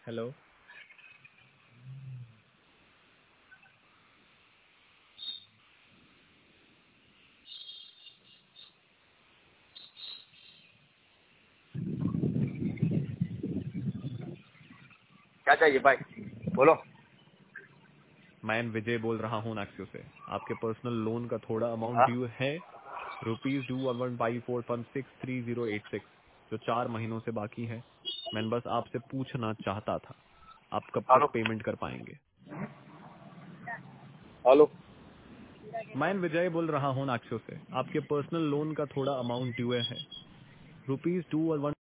Hello. क्या चाहिए भाई? बोलो। मैं विजय बोल रहा हूँ नाक्सियो से। आपके पर्सनल लोन का थोड़ा अमाउंट हाँ, ड्यू है। रुपीज ड्यू 1154163086, जो 4 महीनों से बाकी है। मैं बस आपसे पूछना चाहता था, आप कब हेलो तक पेमेंट कर पाएंगे? हेलो। मैं विजय बोल रहा हूँ नाक्सियो से। आपके पर्सनल लोन का थोड़ा अमाउंट ड्यू है। रुपीज 21